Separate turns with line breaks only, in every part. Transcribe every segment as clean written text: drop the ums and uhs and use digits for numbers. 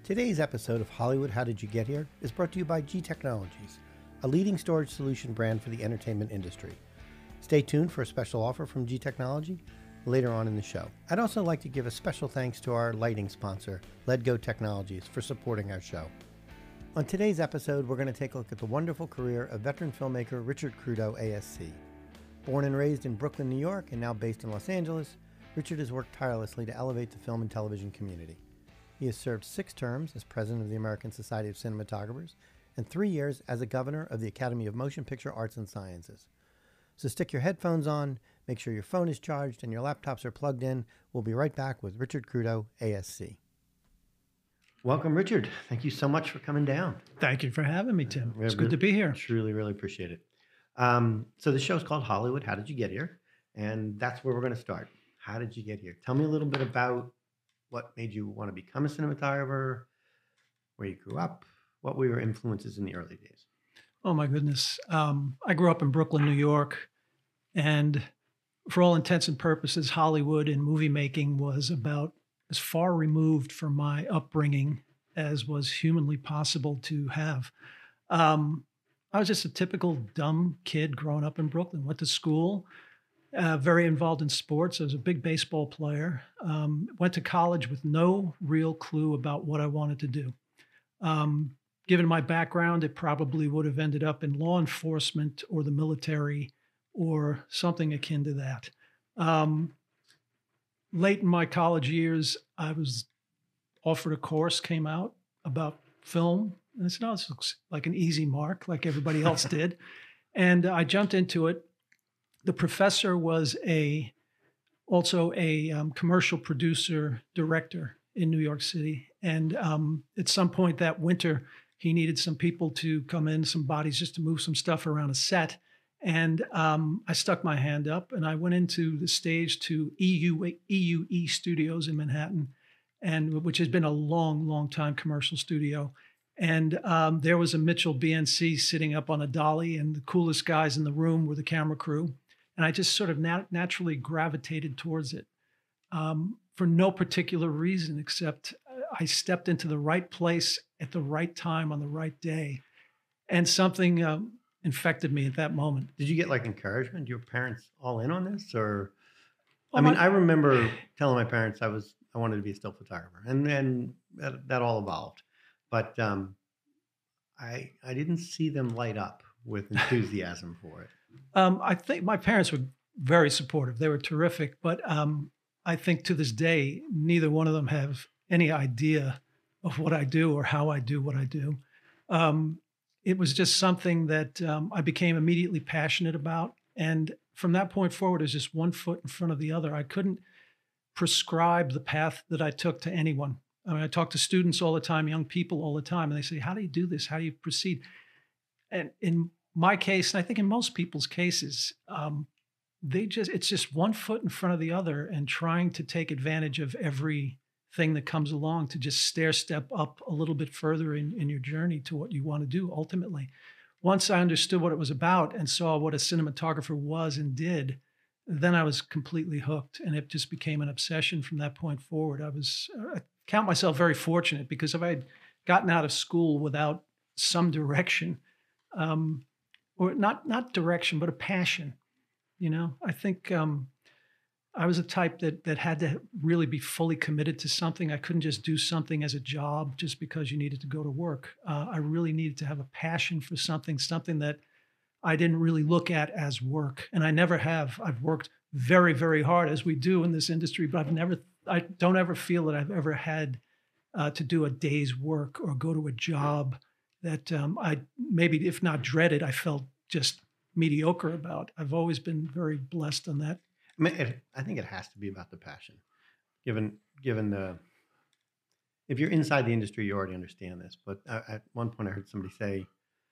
Today's episode of Hollywood How Did You Get Here is brought to you by G Technologies, a leading storage solution brand for the entertainment industry. Stay tuned for a special offer from G Technology later on in the show. I'd also like to give a special thanks to our lighting sponsor, LEDGO Technologies, for supporting our show. On today's episode, we're going to take a look at the wonderful career of veteran filmmaker Richard Crudo, ASC. Born and raised in Brooklyn, New York, and now based in Los Angeles, Richard has worked tirelessly to elevate the film and television community. He has served 6 terms as president of the American Society of Cinematographers and 3 years as a governor of the Academy of Motion Picture Arts and Sciences. So stick your headphones on, make sure your phone is charged and your laptops are plugged in. We'll be right back with Richard Crudo, ASC. Welcome, Richard. Thank you so much for coming down.
Thank you for having me, Tim. It's good to be here.
Truly, really appreciate it. So the show's called Hollywood How Did You Get Here? And that's where we're going to start. How did you get here? Tell me a little bit about what made you want to become a cinematographer, where you grew up, what were your influences in the early days?
Oh, my goodness. I grew up in Brooklyn, New York, and for all intents and purposes, Hollywood and movie making was about as far removed from my upbringing as was humanly possible to have. I was just a typical dumb kid growing up in Brooklyn, went to school, very involved in sports. I was a big baseball player. Went to college with no real clue about what I wanted to do. Given my background, it probably would have ended up in law enforcement or the military or something akin to that. Late in my college years, I was offered a course, came out about film. And I said, no, this looks like an easy mark, like everybody else did. And I jumped into it. The professor was also a commercial producer director in New York City. And at some point that winter, he needed some people to come in, some bodies just to move some stuff around a set. And I stuck my hand up and I went into the stage to EUE Studios in Manhattan, and which has been a long, long time commercial studio. And there was a Mitchell BNC sitting up on a dolly, and the coolest guys in the room were the camera crew. And I just sort of naturally gravitated towards it for no particular reason, except I stepped into the right place at the right time on the right day. And something infected me at that moment.
Did you get like encouragement? Your parents all in on this? Or, I remember telling my parents I wanted to be a still photographer, and then that all evolved. But I didn't see them light up with enthusiasm for it.
I think my parents were very supportive. They were terrific, but I think to this day, neither one of them have any idea of what I do or how I do what I do. It was just something that I became immediately passionate about. And from that point forward, it was just one foot in front of the other. I couldn't prescribe the path that I took to anyone. I mean, I talk to students all the time, young people all the time, and they say, how do you do this? How do you proceed? And in my case, and I think in most people's cases, it's just one foot in front of the other and trying to take advantage of everything that comes along to just stair step up a little bit further in your journey to what you want to do ultimately. Once I understood what it was about and saw what a cinematographer was and did, then I was completely hooked, and it just became an obsession from that point forward. I count myself very fortunate, because if I had gotten out of school without some direction, or not direction, but a passion, I think I was a type that had to really be fully committed to something. I couldn't just do something as a job just because you needed to go to work. I really needed to have a passion for something that I didn't really look at as work. And I never have. I've worked very, very hard, as we do in this industry, but I don't ever feel that I've ever had to do a day's work or go to a job that I maybe, if not dreaded, I felt just mediocre about. I've always been very blessed on that.
I think it has to be about the passion. Given if you're inside the industry, you already understand this. But at one point, I heard somebody say,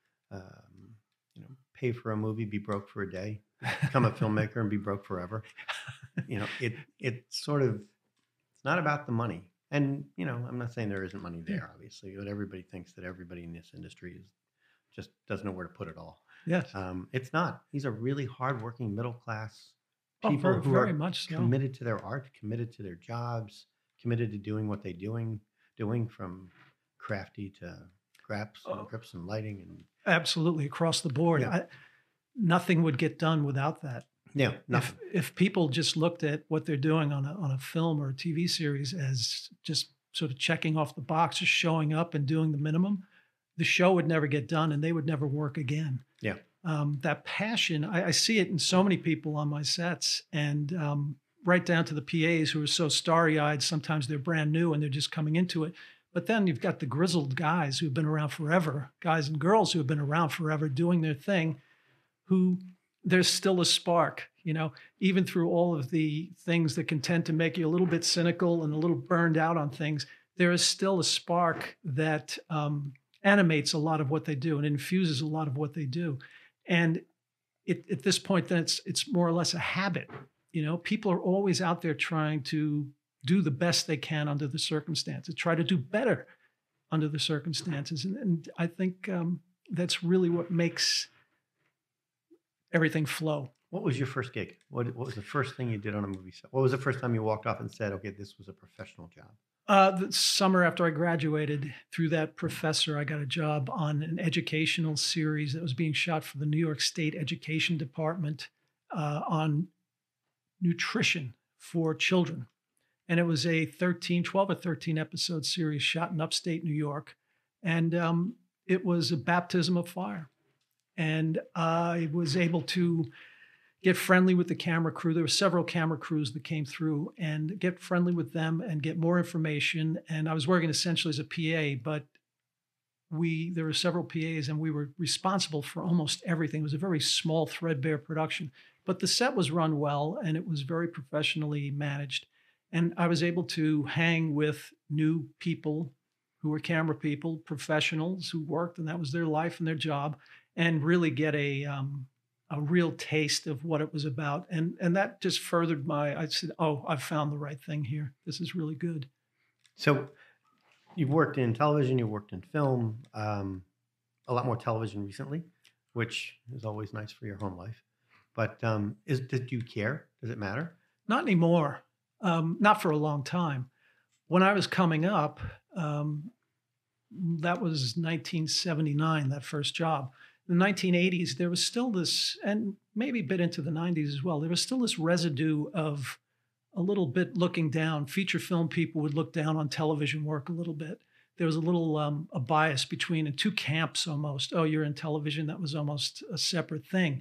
pay for a movie, be broke for a day, become a filmmaker, and be broke forever. It's not about the money. And I'm not saying there isn't money there, obviously, but everybody thinks that everybody in this industry just doesn't know where to put it all.
Yes,
it's not. These are really hardworking middle class people
very,
who
very
are
much so.
committed to their art, committed to their jobs, committed to doing what they're doing from crafty to grips and lighting and
Absolutely, across the board.
yeah,
Nothing would get done without that.
yeah,
If
nothing.
if people just looked at what they're doing on a film or a TV series as just sort of checking off the box, just showing up and doing the minimum, the show would never get done and they would never work again.
Yeah,
That passion, I see it in so many people on my sets, and right down to the PAs who are so starry-eyed. Sometimes they're brand new and they're just coming into it. But then you've got the grizzled guys who've been around forever, guys and girls who have been around forever doing their thing, who there's still a spark, even through all of the things that can tend to make you a little bit cynical and a little burned out on things. There is still a spark that animates a lot of what they do and infuses a lot of what they do. And at this point, then it's more or less a habit. People are always out there trying to do the best they can under the circumstances, try to do better under the circumstances. And I think that's really what makes everything flow.
what was your first gig? What was the first thing you did on a movie set? What was the first time you walked off and said, okay, this was a professional job?
The summer after I graduated, through that professor, I got a job on an educational series that was being shot for the New York State Education Department on nutrition for children. And it was a 12 or 13 episode series shot in upstate New York. And it was a baptism of fire. And I was able to get friendly with the camera crew. There were several camera crews that came through, and get friendly with them and get more information. And I was working essentially as a PA, but there were several PAs and we were responsible for almost everything. It was a very small, threadbare production, but the set was run well and it was very professionally managed. And I was able to hang with new people who were camera people, professionals who worked, and that was their life and their job, and really get a real taste of what it was about. And that just furthered I said, oh, I've found the right thing here. This is really good.
So you've worked in television, you've worked in film, a lot more television recently, which is always nice for your home life. But did you care? Does it matter?
Not anymore. Not for a long time. When I was coming up, that was 1979, that first job. In the 1980s, there was still this, and maybe a bit into the 90s as well, there was still this residue of a little bit looking down. Feature film people would look down on television work a little bit. There was a little a bias between two camps almost. Oh, you're in television. That was almost a separate thing.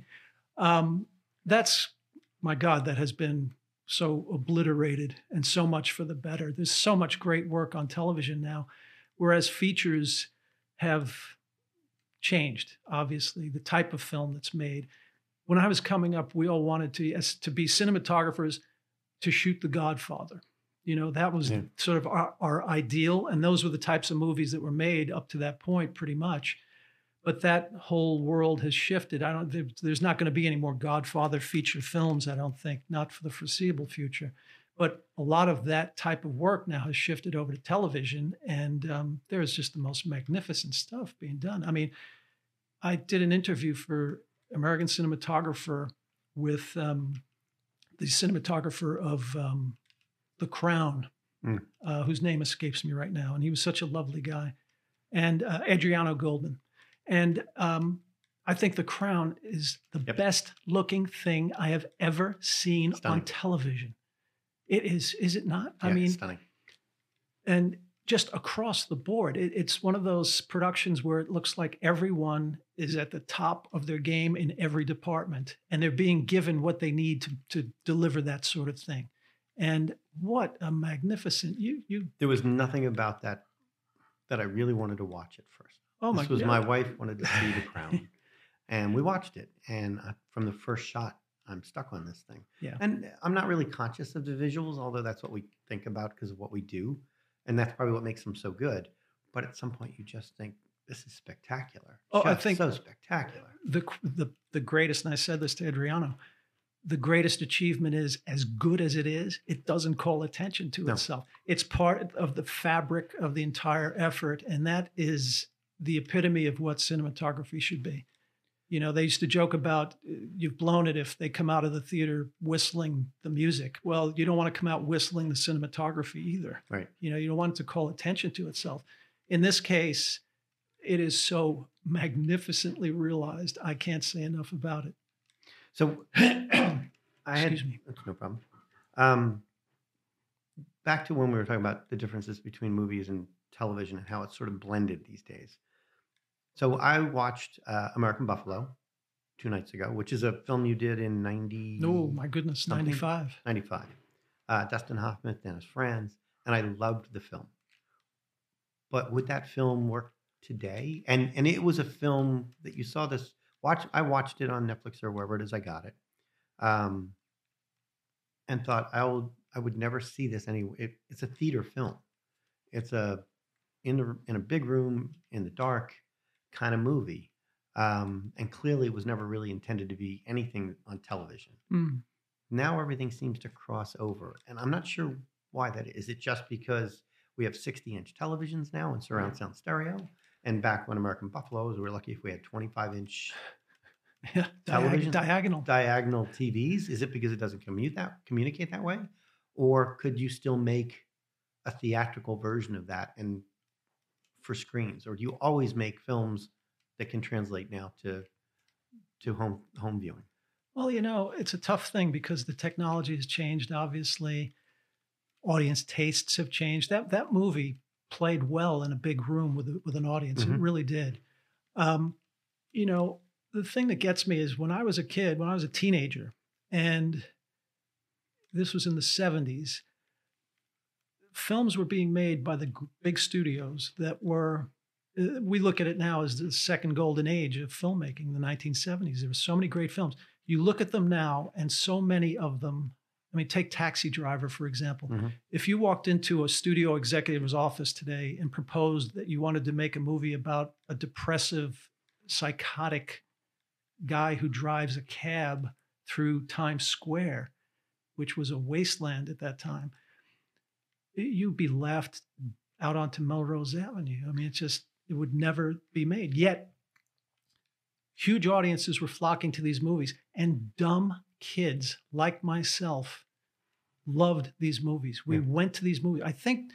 That's, my God, that has been so obliterated, and so much for the better. There's so much great work on television now, whereas features have changed, obviously, the type of film that's made. When I was coming up, we all wanted to be cinematographers to shoot The Godfather. That was sort of our ideal, and those were the types of movies that were made up to that point, pretty much. But that whole world has shifted. There's not going to be any more Godfather feature films, I don't think, not for the foreseeable future. But a lot of that type of work now has shifted over to television, and there's just the most magnificent stuff being done. I mean, I did an interview for American Cinematographer with the cinematographer of The Crown, whose name escapes me right now, and he was such a lovely guy, and Adriano Goldman. And I think The Crown is the best looking thing I have ever seen on television. It is it not?
Yeah,
I mean,
stunning.
And just across the board, it's one of those productions where it looks like everyone is at the top of their game in every department, and they're being given what they need to deliver that sort of thing. And what a magnificent
There was nothing about that I really wanted to watch at first.
Oh my!
This was my wife wanted to see The Crown, and we watched it. And from the first shot, I'm stuck on this thing.
Yeah.
And I'm not really conscious of the visuals, although that's what we think about because of what we do, and that's probably what makes them so good. But at some point, you just think this is spectacular.
Oh,
just
I think
so spectacular.
The greatest, and I said this to Adriano, the greatest achievement is, as good as it is, it doesn't call attention to itself. It's part of the fabric of the entire effort, and that is the epitome of what cinematography should be. They used to joke about you've blown it if they come out of the theater whistling the music. Well, you don't want to come out whistling the cinematography either.
Right.
You don't want it to call attention to itself. in this case, it is so magnificently realized. I can't say enough about it.
So I had,
Excuse me.
that's no problem. Um, Back to when we were talking about the differences between movies and television and how it's sort of blended these days. So I watched American Buffalo 2 nights ago, which is a film you did in 90
Oh, my goodness,
something?
95.
95. Dustin Hoffman, Dennis Franz, and I loved the film. But would that film work today? And it was a film that you saw this I watched it on Netflix or wherever it is I got it. Um, and thought I would never see this anyway. It's a theater film. It's in a big room in the dark kind of movie. And clearly it was never really intended to be anything on television.
Mm.
Now everything seems to cross over, and I'm not sure why that is. Is it just because we have 60-inch televisions now and surround sound stereo? And back when American Buffalo was, we were lucky if we had 25-inch
Yeah,
television,
diagonal.
diagonal TVs. Is it because it doesn't communicate that way, or could you still make a theatrical version of that and for screens, or do you always make films that can translate now to home viewing?
Well, it's a tough thing because the technology has changed. Obviously, audience tastes have changed. That movie played well in a big room with an audience. It
Mhm.
really did. Um, the thing that gets me is when I was a kid, when I was a teenager, and this was in the 70s, films were being made by the big studios that were, we look at it now as the second golden age of filmmaking, the 1970s. There were so many great films. You look at them now, and so many of them, I mean, take Taxi Driver, for example.
Mhm.
If you walked into a studio executive's office today and proposed that you wanted to make a movie about a depressive, psychotic guy who drives a cab through Times Square, which was a wasteland at that time, you'd be laughed out onto Melrose Avenue. I mean, it would never be made. Yet, huge audiences were flocking to these movies, and dumb kids like myself loved these movies. We
Yeah.
went to these movies. I think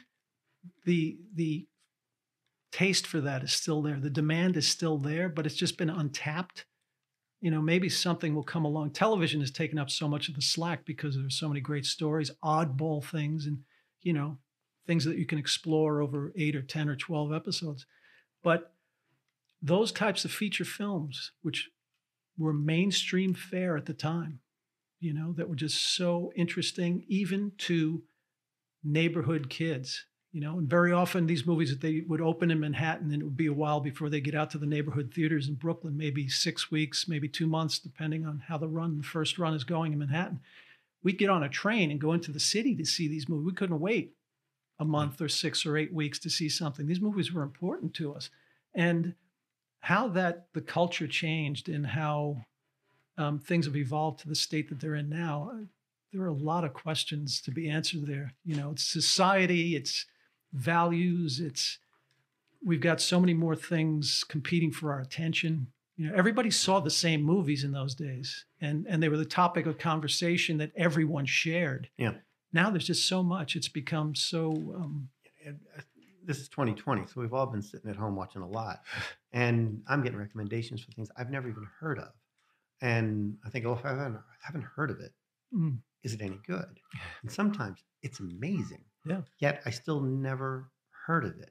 the taste for that is still there. The demand is still there, but it's just been untapped. Maybe something will come along. Television has taken up so much of the slack because there's so many great stories, oddball things, and things that you can explore over 8 or 10 or 12 episodes. But those types of feature films, which were mainstream fare at the time, that were just so interesting, even to neighborhood kids, and very often these movies that they would open in Manhattan, and it would be a while before they get out to the neighborhood theaters in Brooklyn, maybe 6 weeks, maybe 2 months, depending on how the first run is going in Manhattan. We'd get on a train and go into the city to see these movies. We couldn't wait a month or 6 or 8 weeks to see something. These movies were important to us. And how the culture changed and how things have evolved to the state that they're in now, there are a lot of questions to be answered there. It's society, it's values, we've got so many more things competing for our attention. Everybody saw the same movies in those days, and they were the topic of conversation that everyone shared.
Yeah.
Now there's just so much. It's become so.
This is 2020, so we've all been sitting at home watching a lot, and I'm getting recommendations for things I've never even heard of, and I think, if I haven't heard of it, is it any good? And sometimes it's amazing.
Yeah.
Yet I still never heard of it.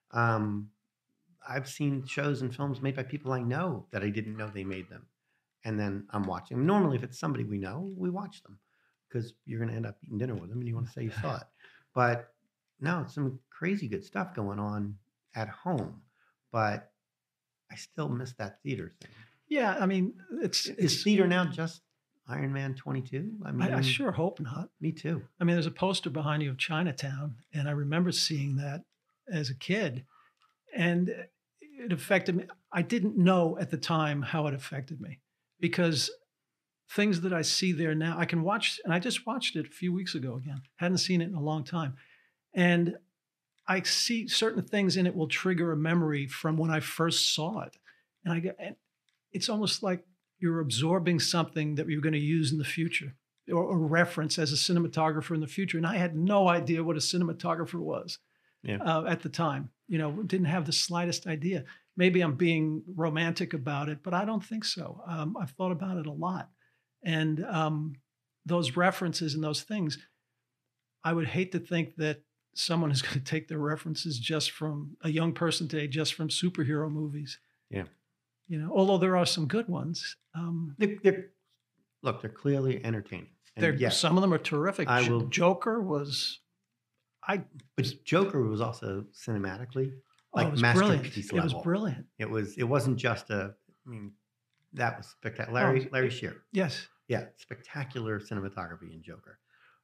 I've seen shows and films made by people I know that I didn't know they made them, and then I'm watching them. Normally, if it's somebody we know, we watch them because you're going to end up eating dinner with them, and you want to say you saw it. But no, it's some crazy good stuff going on at home, but I still miss that theater thing.
Yeah, I mean,
Is theater now just Iron Man 22? I mean,
I sure hope not.
Me too.
I mean, there's a poster behind you of Chinatown, and I remember seeing that as a kid, and it affected me. I didn't know at the time how it affected me, because things that I see there now, I can watch, and I just watched it a few weeks ago again. Hadn't seen it in a long time. And I see certain things in it will trigger a memory from when I first saw it. And it's almost like you're absorbing something that you're going to use in the future, or reference as a cinematographer in the future. And I had no idea what a cinematographer was.
Yeah.
at the time. Didn't have the slightest idea. Maybe I'm being romantic about it, but I don't think so. I've thought about it a lot. And those references and those things, I would hate to think that someone is going to take their references just from a young person today, just from superhero movies.
Yeah.
Although there are some good ones.
They're clearly entertaining. And yes,
some of them are terrific. Joker was,
but Joker was also cinematically
it was
masterpiece
brilliant.
level.
It was brilliant.
It wasn't just that was spectacular. Larry Shearer.
Yes.
Yeah, spectacular cinematography in Joker.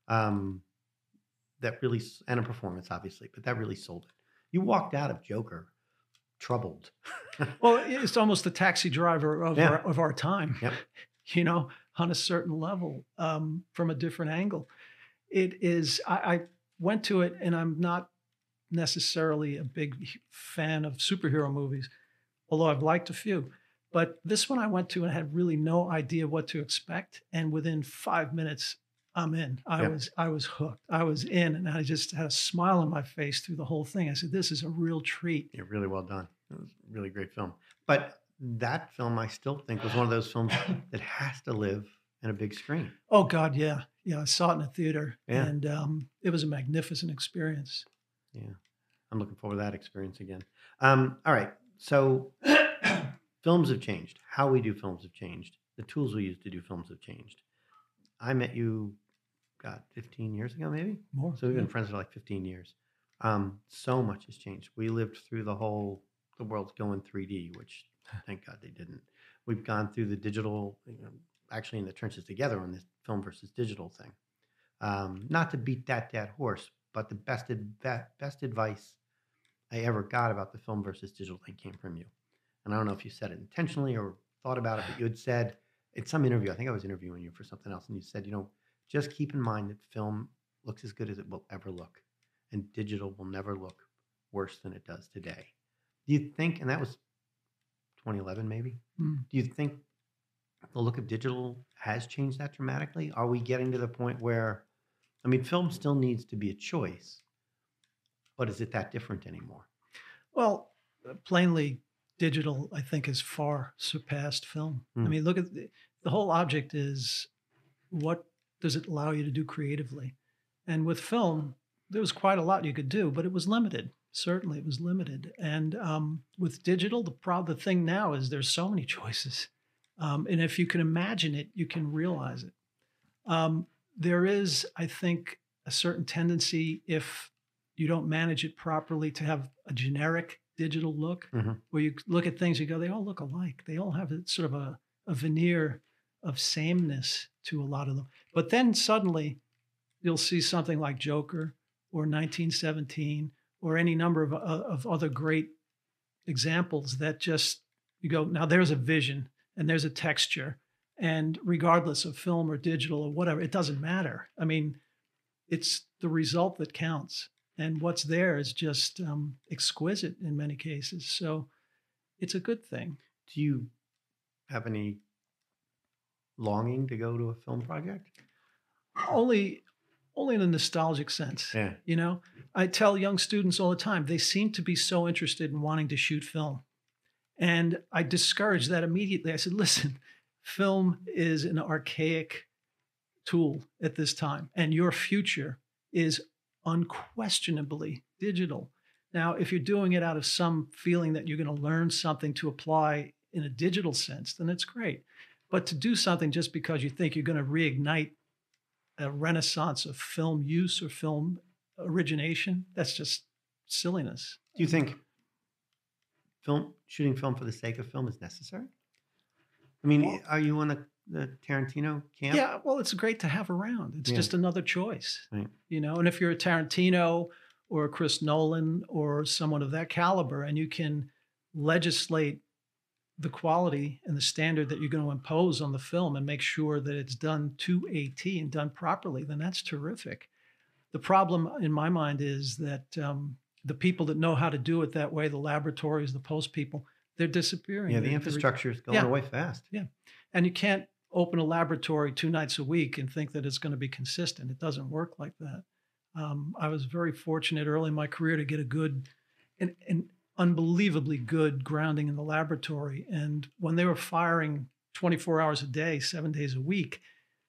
That really, and a performance, obviously, but that really sold it. You walked out of Joker troubled.
Well, it's almost the Taxi Driver of our time.
Yep.
On a certain level, from a different angle. It is. I went to it, and I'm not necessarily a big fan of superhero movies, although I've liked a few. But this one I went to and had really no idea what to expect, and within 5 minutes, I'm in. I was hooked. I was in, and I just had a smile on my face through the whole thing. I said, "This is a real treat."
Yeah, really well done. It was a really great film. But that film, I still think, was one of those films that has to live in a big screen.
Oh God, yeah. I saw it in a theater, and it was a magnificent experience.
Yeah, I'm looking forward to that experience again. All right, so films have changed. How we do films have changed. The tools we use to do films have changed. I met you, 15 years ago, maybe?
More.
So we've been friends for like 15 years. So much has changed. We lived through the world's going 3D, which thank God they didn't. We've gone through the digital, actually in the trenches together on this film versus digital thing. Not to beat that dead horse, but the best advice I ever got about the film versus digital thing came from you. And I don't know if you said it intentionally or thought about it, but you had said, in some interview, I think I was interviewing you for something else, and you said, just keep in mind that film looks as good as it will ever look, and digital will never look worse than it does today. Do you think, and that was 2011 maybe, do you think the look of digital has changed that dramatically? Are we getting to the point where, film still needs to be a choice, but is it that different anymore?
Well, plainly, digital, I think, has far surpassed film. Look at the whole object is, what does it allow you to do creatively? And with film, there was quite a lot you could do, but it was limited. Certainly, it was limited. And with digital, the thing now is there's so many choices. And if you can imagine it, you can realize it. There is, I think, a certain tendency, if you don't manage it properly, to have a generic digital look, where you look at things, you go, they all look alike. They all have sort of a veneer of sameness to a lot of them. But then suddenly you'll see something like Joker or 1917 or any number of other great examples that just, you go, now there's a vision and there's a texture. And regardless of film or digital or whatever, it doesn't matter. It's the result that counts. And what's there is just exquisite in many cases. So it's a good thing.
Do you have any longing to go to a film project?
Only in a nostalgic sense.
Yeah.
I tell young students all the time, they seem to be so interested in wanting to shoot film. And I discourage that immediately. I said, listen, film is an archaic tool at this time, and your future is unquestionably digital. Now, if you're doing it out of some feeling that you're going to learn something to apply in a digital sense, then it's great. But to do something just because you think you're going to reignite a renaissance of film use or film origination, that's just silliness.
Do you think shooting film for the sake of film is necessary? Are you on the Tarantino camp?
Yeah, well, it's great to have around. It's just another choice,
right.
And if you're a Tarantino or a Chris Nolan or someone of that caliber, and you can legislate the quality and the standard that you're going to impose on the film and make sure that it's done to a T and done properly, then that's terrific. The problem in my mind is that the people that know how to do it that way, the laboratories, the post people, they're disappearing.
Yeah, the infrastructure is going away fast.
Yeah. And you can't open a laboratory 2 nights a week and think that it's going to be consistent. It doesn't work like that. I was very fortunate early in my career to get a good and unbelievably good grounding in the laboratory. And when they were firing 24 hours a day, 7 days a week,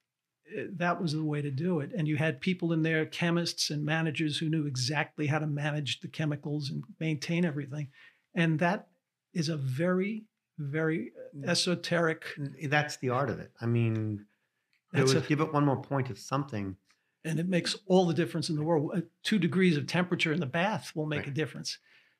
that was the way to do it. And you had people in there, chemists and managers who knew exactly how to manage the chemicals and maintain everything. And that is a very, very esoteric.
That's the art of it. I mean, give it one more point of something.
And it makes all the difference in the world. 2 degrees of temperature in the bath will make
Right.
a difference.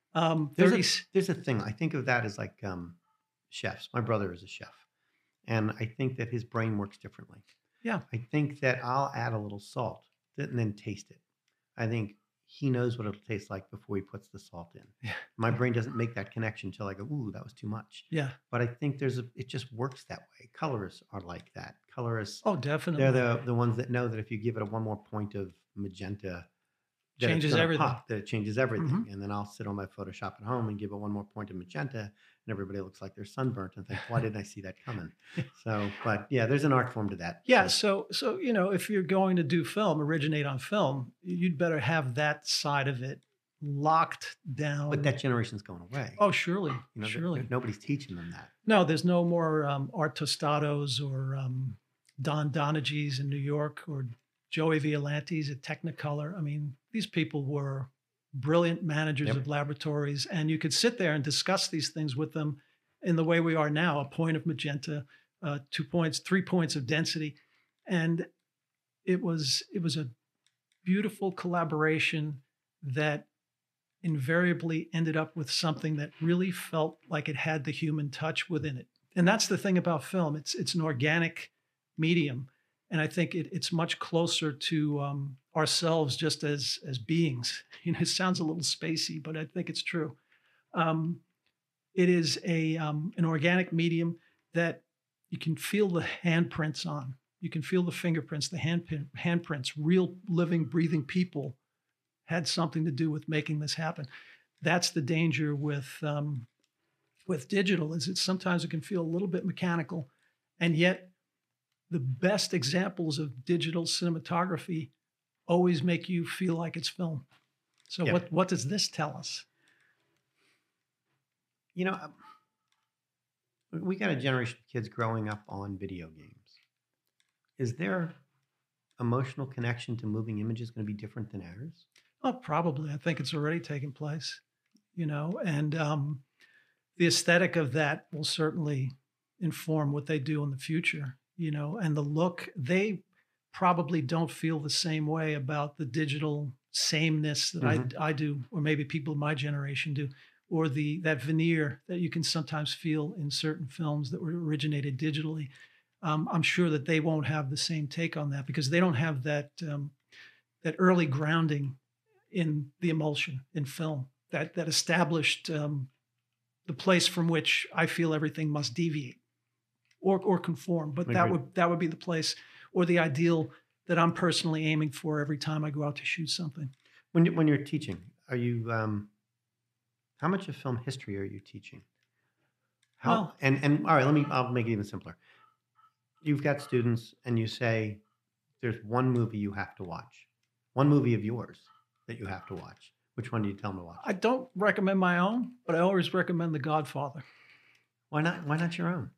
There's a thing. I think of that as like chefs. My brother is a chef. And I think that his brain works differently.
Yeah.
I think that I'll add a little salt and then taste it. I think he knows what it'll taste like before he puts the salt in.
Yeah.
My brain doesn't make that connection until I go, ooh, that was too much.
Yeah.
But I think it just works that way. Colorists are like that. Colorists,
Oh, definitely.
they're the ones that know that if you give it one more point of magenta, that it's
Changes
gonna
everything.
pop, that it changes everything.
Mhm.
And then I'll sit on my Photoshop at home and give it one more point of magenta, and everybody looks like they're sunburnt and think, why didn't I see that coming? So, but yeah, there's an art form to that.
Yeah. So, if you're going to do film, originate on film, you'd better have that side of it locked down.
But that generation's going away.
Oh, surely.
You know,
Surely.
nobody's teaching them that.
No, there's no more Art Tostados or Don Donaghy's in New York or Joey Violantes at Technicolor. I mean, these people were brilliant managers
Yep.
of laboratories, and you could sit there and discuss these things with them in the way we are now: a point of magenta, 2 points, 3 points of density, and it was a beautiful collaboration that invariably ended up with something that really felt like it had the human touch within it. And that's the thing about film. It's an organic medium. And I think it's much closer to ourselves just as beings. It sounds a little spacey, but I think it's true. It is an organic medium that you can feel the handprints on. You can feel the fingerprints, the handprints. Real living, breathing people had something to do with making this happen. That's the danger with digital, is that sometimes it can feel a little bit mechanical, and yet the best examples of digital cinematography always make you feel like it's film. So
Yeah.
what does this tell us?
You know, we got a generation of kids growing up on video games. Is their emotional connection to moving images going to be different than ours?
Oh, probably. I think it's already taken place, and the aesthetic of that will certainly inform what they do in the future, and the look. They probably don't feel the same way about the digital sameness that I do, or maybe people of my generation do, or that veneer that you can sometimes feel in certain films that were originated digitally. I'm sure that they won't have the same take on that because they don't have that early grounding in the emulsion in film that established the place from which I feel everything must deviate or conform. But that would be the place or the ideal that I'm personally aiming for every time I go out to shoot something.
When you're teaching, are you how much of film history are you teaching? All right, I'll make it even simpler. You've got students and you say there's one movie you have to watch. One movie of yours that you have to watch. Which one do you tell them to watch?
I don't recommend my own, but I always recommend The Godfather.
Why not your own?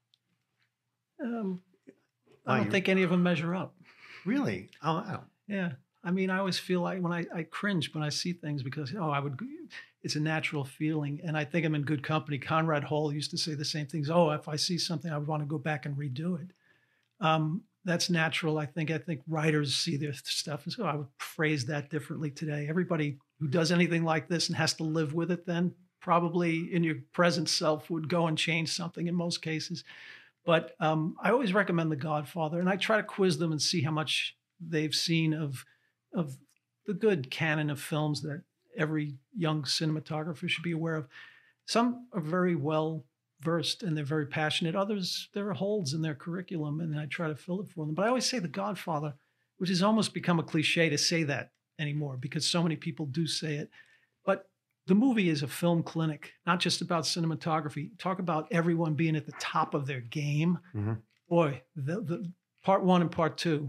I don't think any of them measure up.
Really? Oh, wow.
Yeah. I mean, I always feel like when I cringe when I see things because, it's a natural feeling. And I think I'm in good company. Conrad Hall used to say the same things. Oh, if I see something, I would want to go back and redo it. That's natural. I think writers see their stuff and so I would phrase that differently today. Everybody who does anything like this and has to live with it then probably in your present self would go and change something in most cases. But I always recommend The Godfather, and I try to quiz them and see how much they've seen of the good canon of films that every young cinematographer should be aware of. Some are very well versed and they're very passionate. Others, there are holes in their curriculum, and I try to fill it for them. But I always say The Godfather, which has almost become a cliche to say that anymore because so many people do say it. But the movie is a film clinic, not just about cinematography. Talk about everyone being at the top of their game.
Mm-hmm.
Boy, the part one and part two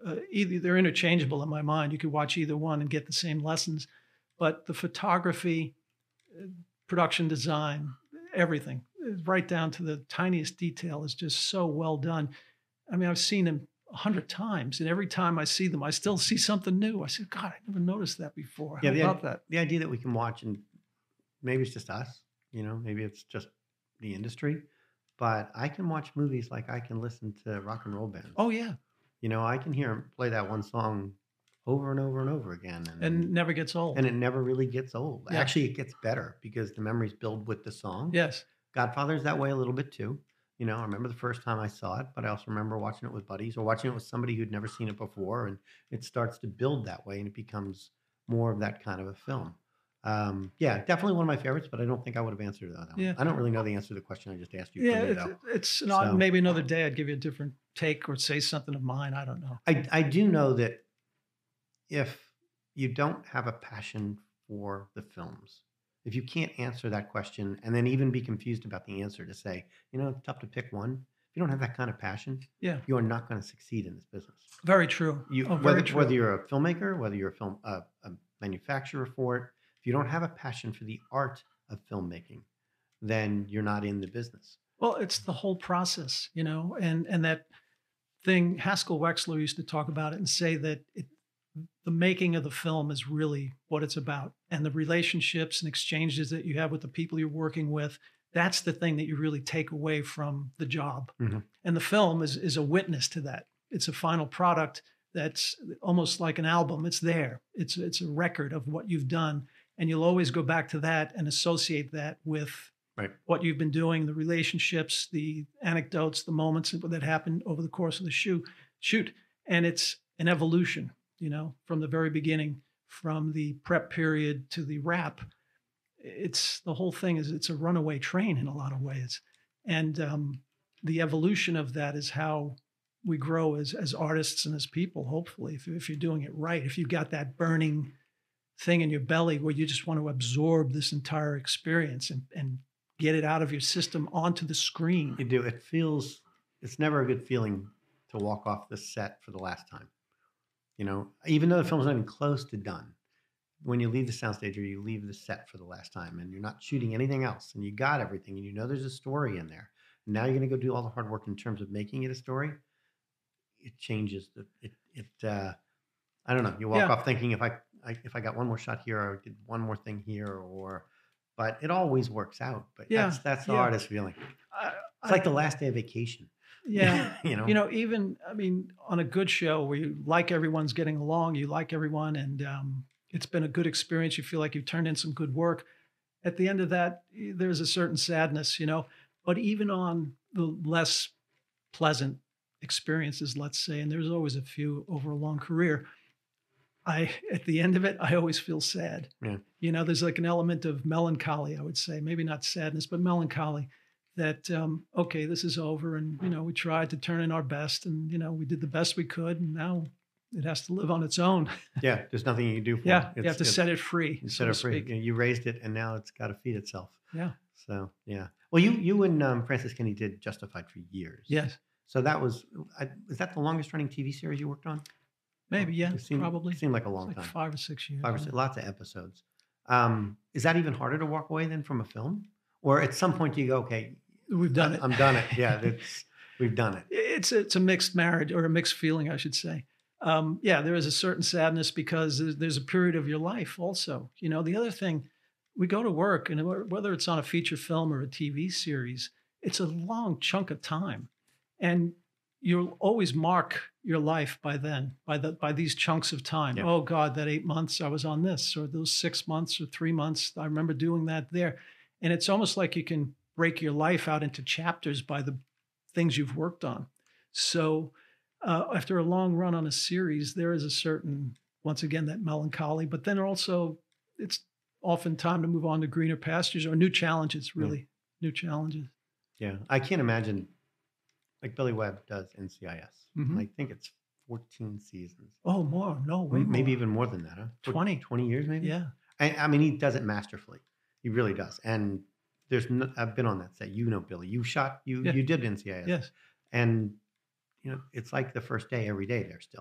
either they're interchangeable in my mind. You could watch either one and get the same lessons, but the photography, production design, everything, right down to the tiniest detail, is just so well done. I mean, I've seen them 100 times, and every time I see them, I still see something new. I said, God, I never noticed that before. How
Yeah,
about that?
the idea that we can watch, and maybe it's just us, maybe it's just the industry, but I can watch movies like I can listen to rock and roll bands.
Oh yeah,
I can hear 'em play that one song over and over and over again,
and never gets old.
and it never really gets old.
Yeah.
Actually, it gets better because the memories build with the song.
Yes.
Godfather's that way a little bit too. I remember the first time I saw it, but I also remember watching it with buddies or watching it with somebody who'd never seen it before, and it starts to build that way, and it becomes more of that kind of a film. Yeah, definitely one of my favorites, but I don't think I would have answered that one.
Yeah.
I don't really know the answer to the question I just asked you.
Yeah,
For me, though.
it's not.
So-
Maybe another day I'd give you a different take or say something of mine. I don't know.
I do know that if you don't have a passion for the films, if you can't answer that question and then even be confused about the answer to say, it's tough to pick one. If you don't have that kind of passion,
Yeah,
you are not going to succeed in this business.
very true.
You,
Very true.
whether you're a filmmaker, whether you're a manufacturer for it, if you don't have a passion for the art of filmmaking, then you're not in the business.
Well, it's the whole process, and that thing Haskell Wexler used to talk about it and say that the making of the film is really what it's about, and the relationships and exchanges that you have with the people you're working with. That's the thing that you really take away from the job,
Mhm.
and the film is a witness to that. It's a final product that's almost like an album. It's there. It's a record of what you've done, and you'll always go back to that and associate that with
Right.
what you've been doing, the relationships, the anecdotes, the moments that happened over the course of the shoot. And it's an evolution, from the very beginning, from the prep period to the wrap. It's the whole thing it's a runaway train in a lot of ways. And the evolution of that is how we grow as artists and as people, hopefully, if you're doing it right. If you've got that burning thing in your belly where you just want to absorb this entire experience and get it out of your system onto the screen.
You do. It's never a good feeling to walk off the set for the last time. Even though the film's not even close to done, when you leave the soundstage or you leave the set for the last time and you're not shooting anything else and you got everything and there's a story in there, and now you're going to go do all the hard work in terms of making it a story, it changes. I don't know. You walk
Yeah.
off thinking if I got one more shot here or did one more thing here but it always works out. But
Yeah,
that's the
yeah.
artist feeling. It's like the last day of vacation.
Yeah.
You
even on a good show where you like everyone's getting along, you like everyone, and it's been a good experience. You feel like you've turned in some good work. At the end of that, there's a certain sadness, But even on the less pleasant experiences, let's say, and there's always a few over a long career, at the end of it, I always feel sad.
Yeah.
There's like an element of melancholy, I would say, maybe not sadness, but melancholy that, okay, this is over. And, we tried to turn in our best and, we did the best we could. And now it has to live on its own.
Yeah, there's nothing you can do for
Yeah.
it.
You have to set it free.
You
so
set it
to
free.
speak.
You raised it, and now it's got to feed itself.
Yeah.
So yeah. Well, you and Francis Kenny did Justified for years.
Yes.
So is that the longest running TV series you worked on?
Maybe. Yeah.
It seemed,
Probably.
It seemed like a
It's
long
like
time.
5 or 6 years.
5 or 6, lots of episodes. Is that even harder to walk away than from a film? Or at some point you go, okay,
We've done it.
I'm done it. Yeah, we've done it.
It's a mixed marriage, or a mixed feeling, I should say. Yeah, there is a certain sadness because there's a period of your life also. The other thing, we go to work, and whether it's on a feature film or a TV series, it's a long chunk of time. And you'll always mark your life by then, by these chunks of time.
Yeah.
Oh God, that 8 months I was on this, or those 6 months or 3 months, I remember doing that there. And it's almost like you can break your life out into chapters by the things you've worked on. So after a long run on a series, there is a certain, once again, that melancholy, but then also it's often time to move on to greener pastures or new challenges, really. New challenges.
Yeah, I can't imagine, like Billy Webb does NCIS.
Mhm.
I think it's 14 seasons.
Oh, more. No, way
Maybe
more.
even more than that, huh?
20.
20 years maybe?
Yeah.
I mean, he does it masterfully. He really does. And I've been on that set. Billy. You
Yeah.
did NCIS.
Yes.
And, it's like the first day every day there still.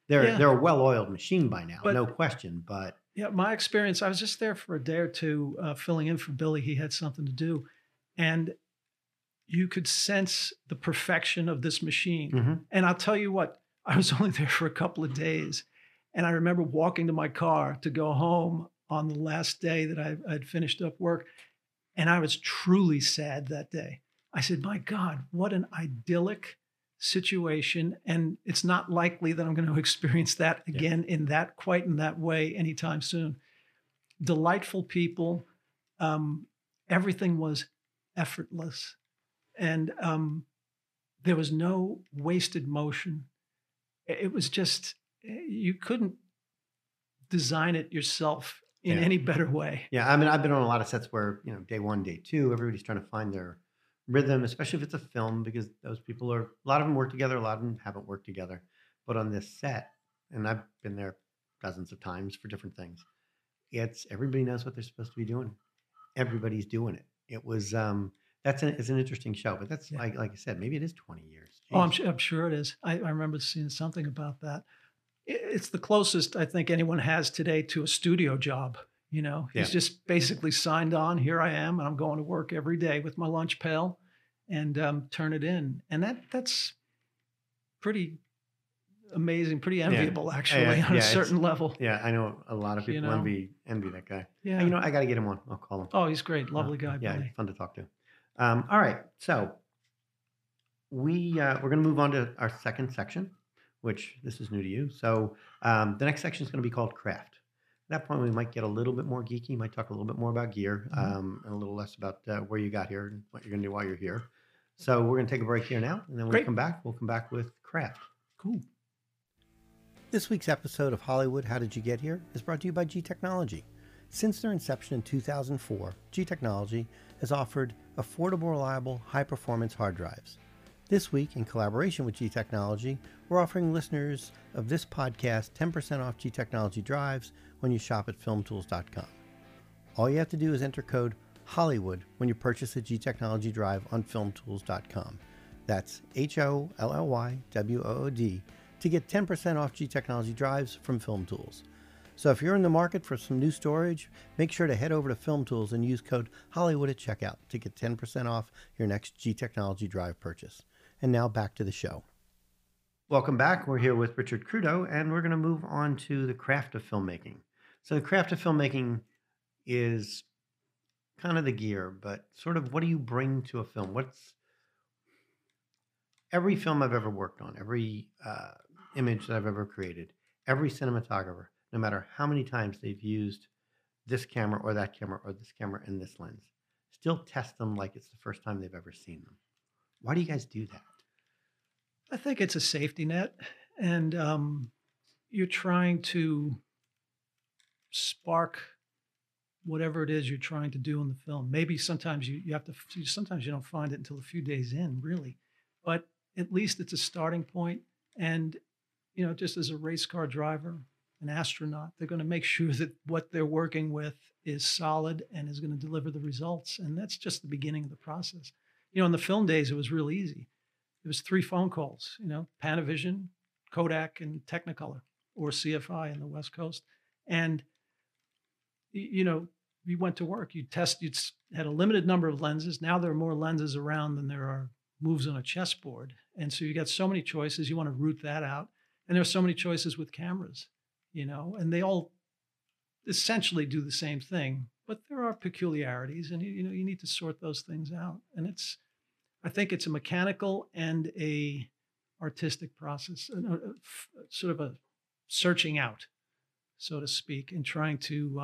Yeah.
They're a well-oiled machine by now,
But
no question. But
yeah, my experience, I was just there for a day or two, filling in for Billy. He had something to do. And you could sense the perfection of this machine.
mhm.
And I'll tell you what, I was only there for a couple of days. And I remember walking to my car to go home on the last day that I'd finished up work. And I was truly sad that day. I said, my God, what an idyllic situation. And it's not likely that I'm going to experience that
Yeah.
again quite in that way anytime soon. Delightful people. Everything was effortless. And there was no wasted motion. It was just, you couldn't design it yourself in
Yeah.
any better way.
Yeah, I mean, I've been on a lot of sets where, day one, day two, everybody's trying to find their rhythm, especially if it's a film, because those people a lot of them work together, a lot of them haven't worked together. But on this set, and I've been there dozens of times for different things, it's everybody knows what they're supposed to be doing. Everybody's doing it. It was, it's an interesting show, but that's
Yeah.
like I said, maybe it is 20 years.
Oh,
Jeez.
I'm sure it is. I remember seeing something about that. It's the closest I think anyone has today to a studio job.
Yeah.
He's just basically signed on. Here I am, and I'm going to work every day with my lunch pail and turn it in. And that's pretty amazing, pretty enviable, actually, on a
yeah,
certain level.
Yeah, I know a lot of
You
people
know?
envy that guy.
Yeah.
I got to get him on. I'll call him.
Oh, he's great. Lovely guy,
Yeah,
Billy.
fun to talk to. All right, so we're going to move on to our second section, which this is new to you. So the next section is going to be called craft. At that point, we might get a little bit more geeky. Might talk a little bit more about gear, and a little less about where you got here and what you're going to do while you're here. So we're going to take a break here now, and then when we
Great.
come back, we'll come back with craft.
Cool.
This week's episode of Hollywood How Did You Get Here is brought to you by G Technology. Since their inception in 2004, G Technology has offered affordable, reliable, high-performance hard drives. This week, in collaboration with G Technology, we're offering listeners of this podcast 10% off G Technology drives when you shop at filmtools.com. All you have to do is enter code Hollywood when you purchase a G Technology drive on filmtools.com. That's HOLLYWOOD to get 10% off G Technology drives from Film Tools. So if you're in the market for some new storage, make sure to head over to Film Tools and use code Hollywood at checkout to get 10% off your next G Technology drive purchase. And now back to the show.
Welcome back. We're here with Richard Crudo, and we're going to move on to the craft of filmmaking. So the craft of filmmaking is kind of the gear, but sort of what do you bring to a film? Every film I've ever worked on, every image that I've ever created, every cinematographer, no matter how many times they've used this camera or that camera or this camera and this lens, still test them like it's the first time they've ever seen them. Why do you guys do that?
I think it's a safety net, and you're trying to spark whatever it is you're trying to do in the film. Maybe sometimes you have to, sometimes you don't find it until a few days in, really, but at least it's a starting point. And, just as a race car driver, an astronaut, they're going to make sure that what they're working with is solid and is going to deliver the results. And that's just the beginning of the process. In the film days, it was real easy. It was 3 phone calls, Panavision, Kodak, and Technicolor, or CFI in the West Coast. And, you went to work, you had a limited number of lenses. Now there are more lenses around than there are moves on a chessboard. And so you got so many choices. You want to root that out. And there's so many choices with cameras, and they all essentially do the same thing, but there are peculiarities, and you need to sort those things out. And I think it's a mechanical and a artistic process, sort of a searching out, so to speak, and trying to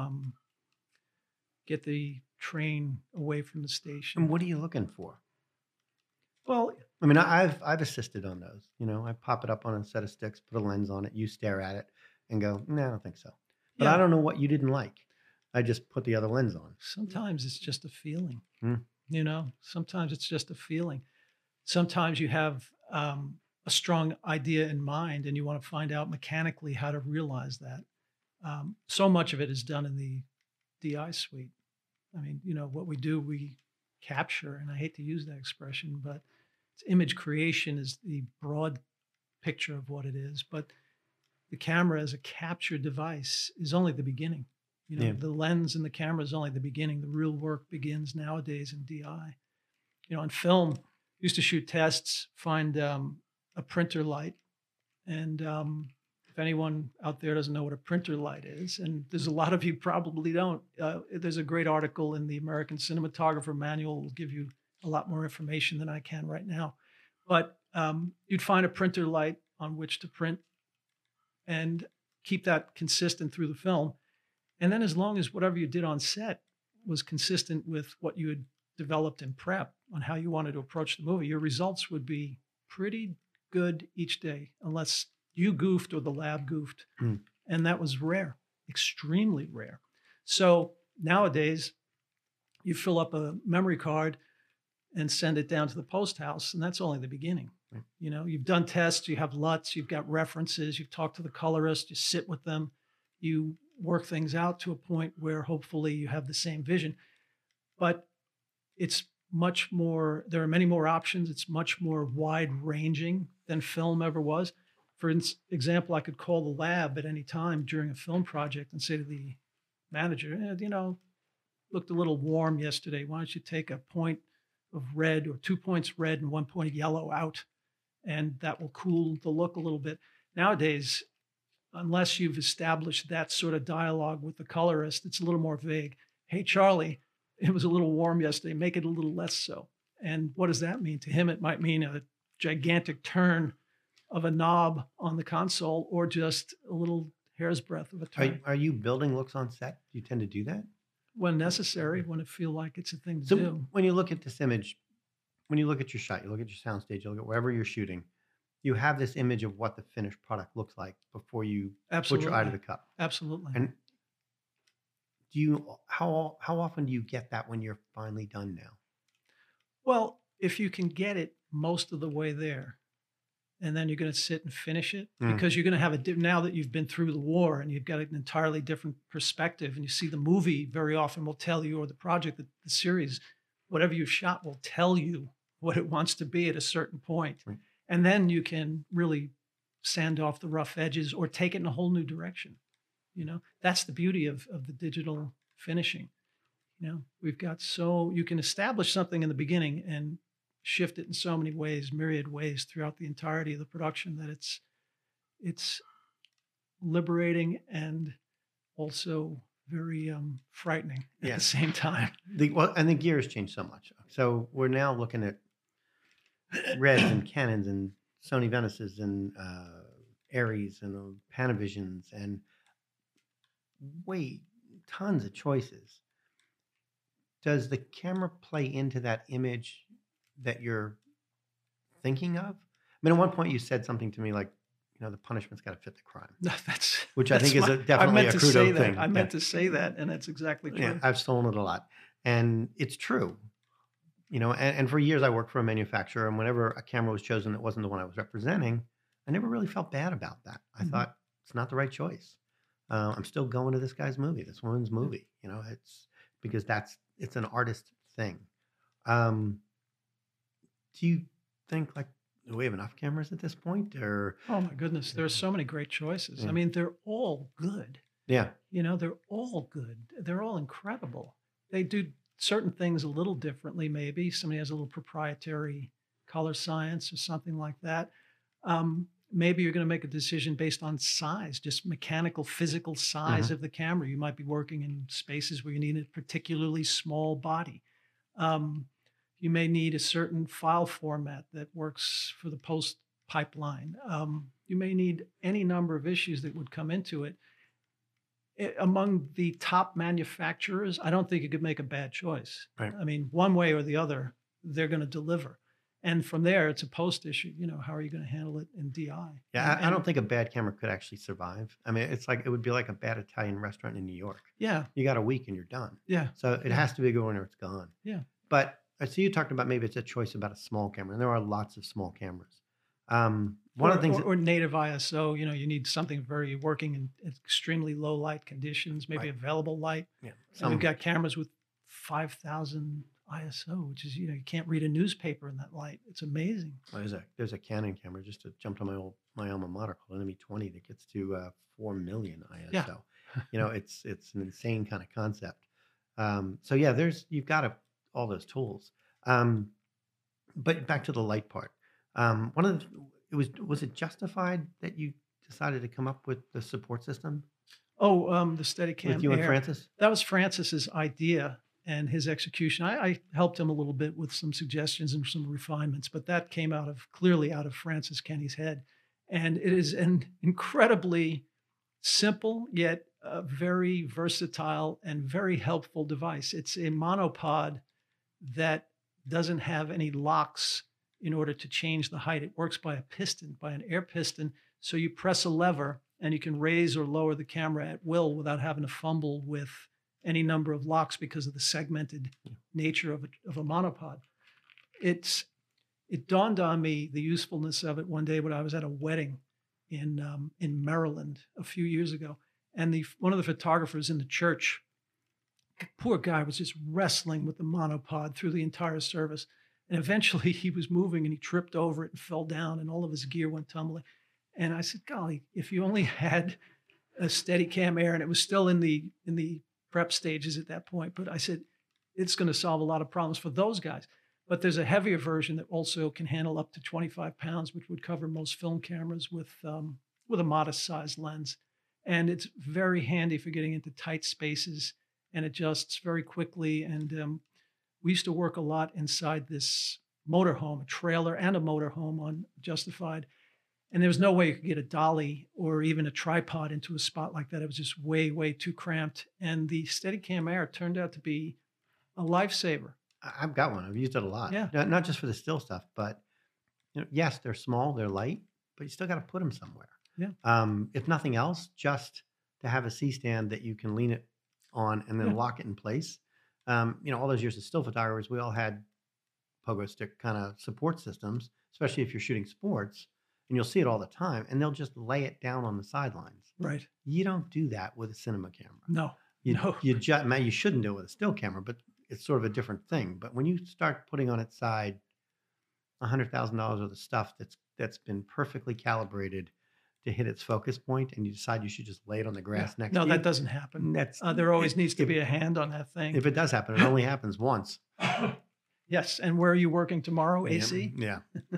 get the train away from the station.
And what are you looking for?
Well,
I mean, I've assisted on those. I pop it up on a set of sticks, put a lens on it, you stare at it and go, no, I don't think so. But
yeah,
I don't know what you didn't like. I just put the other lens on.
sometimes it's just a feeling,
Hmm.
Sometimes it's just a feeling. Sometimes you have a strong idea in mind and you want to find out mechanically how to realize that. So much of it is done in the DI suite. I mean, what we do, we capture, and I hate to use that expression, but image creation is the broad picture of what it is. But the camera as a capture device is only the beginning. You know,
Yeah.
the lens in the camera is only the beginning. The real work begins nowadays in DI. You know, on film, used to shoot tests, find a printer light. And if anyone out there doesn't know what a printer light is, and there's a lot of you probably don't, there's a great article in the American Cinematographer Manual will give you a lot more information than I can right now. But you'd find a printer light on which to print and keep that consistent through the film. And then as long as whatever you did on set was consistent with what you had developed in prep on how you wanted to approach the movie, your results would be pretty good each day, unless you goofed or the lab goofed.
Mm.
And that was rare, extremely rare. So nowadays, you fill up a memory card and send it down to the post house, and that's only the beginning.
Right.
You know, you've done tests, you have LUTs, you've got references, you've talked to the colorist, you sit with them, you work things out to a point where hopefully you have the same vision. But it's much more, there are many more options. It's much more wide ranging than film ever was. For example, I could call the lab at any time during a film project and say to the manager, you know, looked a little warm yesterday. Why don't you take a point of red or 2 points red and 1 point of yellow out? And that will cool the look a little bit. Nowadays, unless you've established that sort of dialogue with the colorist, it's a little more vague. Hey, Charlie, it was a little warm yesterday. Make it a little less so. And what does that mean? To him, it might mean a gigantic turn of a knob on the console or just a little hair's breadth of a turn.
Are you building looks on set? Do you tend to do that?
When necessary, when it feel like it's a thing to
So
do.
when you look at this image, when you look at your shot, you look at your soundstage, you look at wherever you're shooting, you have this image of what the finished product looks like before you put your eye to the cup.
Absolutely.
And do you how often do you get that when you're finally done now?
Well, if you can get it most of the way there, and then you're going to sit and finish it
Mm.
because you're going to have now that you've been through the war and you've got an entirely different perspective, and you see the movie very often will tell you, or the project, the series, whatever you've shot will tell you what it wants to be at a certain point.
Right.
And then you can really sand off the rough edges or take it in a whole new direction. You know, that's the beauty of the digital finishing. You know, we've got you can establish something in the beginning and shift it in so many ways, myriad ways throughout the entirety of the production, that it's liberating and also very frightening at
Yeah.
the same time.
And the gear has changed so much. So we're now looking at Reds and Canons and Sony Venices and Aries and Panavisions and tons of choices. Does the camera play into that image that you're thinking of? I mean, at one point you said something to me like, you know, the punishment's got to fit the crime,
No,
which I think is
I
definitely
meant
a
to
Crudo
say
thing.
that. I meant to say that, and that's exactly true.
Yeah, I've stolen it a lot, and it's true. You know, and for years I worked for a manufacturer, and whenever a camera was chosen that wasn't the one I was representing, I never really felt bad about that. I
Mhm.
thought it's not the right choice. I'm still going to this guy's movie, this woman's movie. You know, it's because it's an artist thing. Do you think like, do we have enough cameras at this point, or
Oh my goodness, there's so many great choices. I
Yeah.
mean, they're all good.
yeah,
You know, they're all good. They're all incredible. They do certain things a little differently, maybe. Somebody has a little proprietary color science or something like that. Maybe you're going to make a decision based on size, just mechanical, physical size of the camera. You might be working in spaces where you need a particularly small body. You may need a certain file format that works for the post pipeline. You may need any number of issues that would come into it. Among the top manufacturers, I don't think you could make a bad choice.
Right.
I mean, one way or the other, they're going to deliver. And from there, it's a post issue. You know, how are you going to handle it in DI?
yeah. I
And-
don't think a bad camera could actually survive. I mean, it's like it would be like a bad Italian restaurant in New York.
Yeah,
You got a week and you're done.
yeah,
So it has to be a good one or it's gone.
Yeah.
But I see you talking about maybe it's a choice about a small camera, and there are lots of small cameras. One of the things
or native ISO. You know, you need something very working in extremely low light conditions, maybe
Right.
available light.
yeah,
And we've got cameras with 5,000 ISO, which is, you know, you can't read a newspaper in that light. It's amazing.
there's a Canon camera just to jump to my my alma mater called Enemy 20 that gets to 4 million
Yeah.
ISO. It's an insane kind of concept. So yeah, you've got all those tools. Um, but back to the light part. One of the, it was it justified that you decided to come up with the support system
Oh, the
with
Steadicam
you and
Air.
Francis?
That was Francis's idea and his execution. I helped him a little bit with some suggestions and some refinements, but that came clearly out of Francis Kenny's head. And it is an incredibly simple yet very versatile and very helpful device. It's a monopod that doesn't have any locks in order to change the height. It works by a piston, by an air piston. So you press a lever and you can raise or lower the camera at will without having to fumble with any number of locks because of the segmented nature of a monopod. It dawned on me the usefulness of it one day when I was at a wedding in Maryland a few years ago, and one of the photographers in the church, the poor guy, was just wrestling with the monopod through the entire service, and eventually he was moving and he tripped over it and fell down, and all of his gear went tumbling. And I said, "Golly, if you only had a Steadicam Air," and it was still in the prep stages at that point, but I said, it's going to solve a lot of problems for those guys. But there's a heavier version that also can handle up to 25 pounds, which would cover most film cameras with a modest sized lens. And it's very handy for getting into tight spaces and adjusts very quickly. And we used to work a lot inside this motorhome, a trailer and a motorhome on Justified. And there was no way you could get a dolly or even a tripod into a spot like that. It was just way, way too cramped. And the Steadicam Air turned out to be a lifesaver.
I've got one. I've used it a lot.
Yeah.
Not just for the still stuff, but yes, they're small, they're light, but you still got to put them somewhere.
Yeah.
If nothing else, just to have a C stand that you can lean it on and then
Yeah.
lock it in place. All those years as still photographers, we all had pogo stick kind of support systems, especially if you're shooting sports, and you'll see it all the time, and they'll just lay it down on the sidelines.
Right.
You don't do that with a cinema camera.
No.
You
No.
shouldn't do it with a still camera, but it's sort of a different thing. But when you start putting on its side $100,000 worth of stuff that's been perfectly calibrated to hit its focus point, and you decide you should just lay it on the grass next
No,
to you,
that doesn't happen.
that's
There always needs to
if,
be a hand on that thing.
if it does happen, it only happens once.
Yes. And where are you working tomorrow? AC?
Yeah.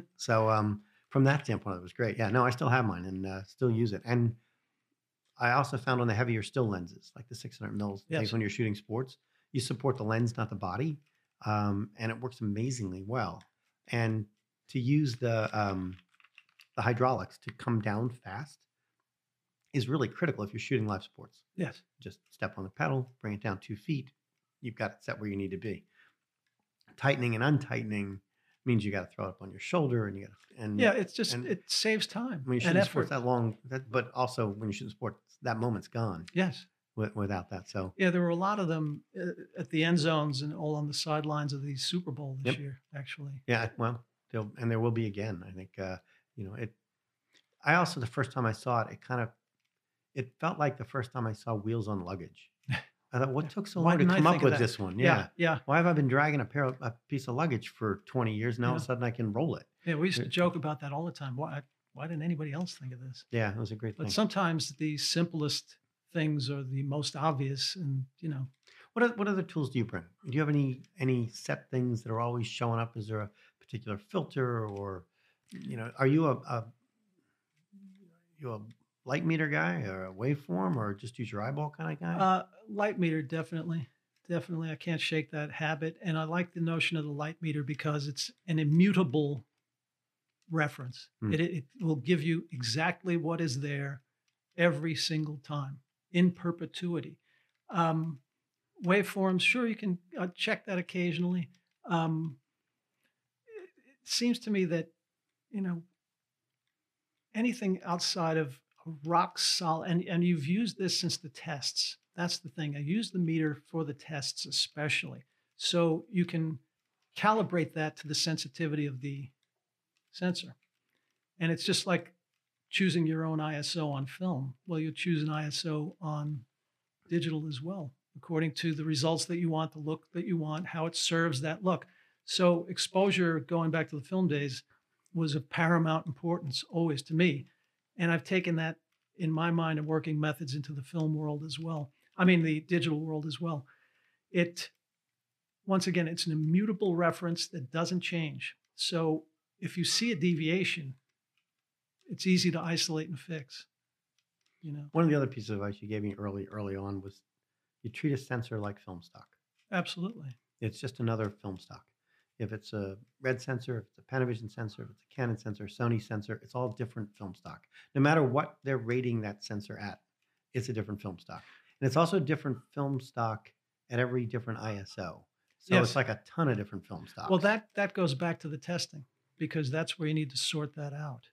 So from that standpoint, it was great. Yeah, no, I still have mine and still use it. And I also found on the heavier still lenses, like the 600 mils,
Yes.
things when you're shooting sports, you support the lens, not the body, and it works amazingly well. And to use the hydraulics to come down fast is really critical if you're shooting live sports.
Yes.
Just step on the pedal, bring it down 2 feet, you've got it set where you need to be. Tightening and untightening means you got to throw it up on your shoulder, and
Yeah. It's just,
and
it saves time
when you shoot
and
in
effort.
sports that long, but also when you shoot in sports, that moment's gone
Yes.
without that. So
Yeah. There were a lot of them at the end zones and all on the sidelines of the Super Bowl this
Yep.
year, actually.
yeah, well, there will be again. I think it. I also, the first time I saw it, it felt like the first time I saw wheels on luggage. I thought, what took so
Why
long to
didn't I
come up
think of
with
that?
this one?
Yeah. Yeah.
Why have I been dragging a piece of luggage for 20 years? Now all of
Yeah.
a sudden I can roll it.
Yeah. We used to
It-
joke about that all the time. Why didn't anybody else think of this?
Yeah, it was a great
But
thing.
sometimes the simplest things are the most obvious. And,
What other tools do you bring? Do you have any set things that are always showing up? Is there a particular filter, or are you a light meter guy, or a waveform, or just use your eyeball kind of guy?
light meter, definitely. Definitely. I can't shake that habit. And I like the notion of the light meter because it's an immutable reference.
Hmm.
It will give you exactly what is there every single time in perpetuity. Waveforms, sure, you can check that occasionally. It seems to me that, anything outside of a rock solid, and you've used this since the tests. That's the thing. I use the meter for the tests especially. So you can calibrate that to the sensitivity of the sensor. And it's just like choosing your own ISO on film. Well, you choose an ISO on digital as well, according to the results that you want, the look that you want, how it serves that look. So exposure, going back to the film days, was of paramount importance always to me. And I've taken that in my mind and working methods into the film world as well. I mean, the digital world as well. It, once again, it's an immutable reference that doesn't change. So if you see a deviation, it's easy to isolate and fix, you know?
One of the other pieces of advice you gave me early on was you treat a sensor like film stock.
Absolutely.
It's just another film stock. If it's a Red sensor, if it's a Panavision sensor, if it's a Canon sensor, Sony sensor, it's all different film stock. No matter what they're rating that sensor at, it's a different film stock. And it's also different film stock at every different ISO. So
Yes.
it's like a ton of different film stocks.
Well, that goes back to the testing, because that's where you need to sort that out